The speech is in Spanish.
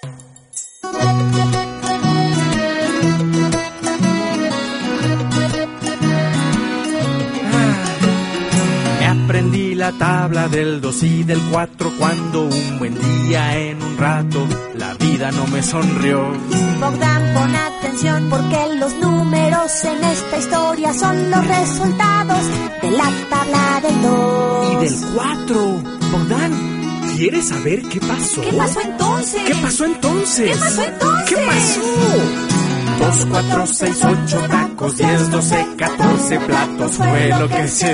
Aprendí la tabla del 2 y del 4 cuando un buen día en un rato la vida no me sonrió. Bogdan, pon atención porque los números en esta historia son los resultados de la tabla del 2 y del 4. Bogdan, ¿quieres saber qué pasó? ¿Qué pasó entonces? ¿Qué pasó entonces? ¿Qué pasó entonces? ¿Qué pasó? 2, 4, 6, 8 tacos, 10, 12, 14 platos fue lo que se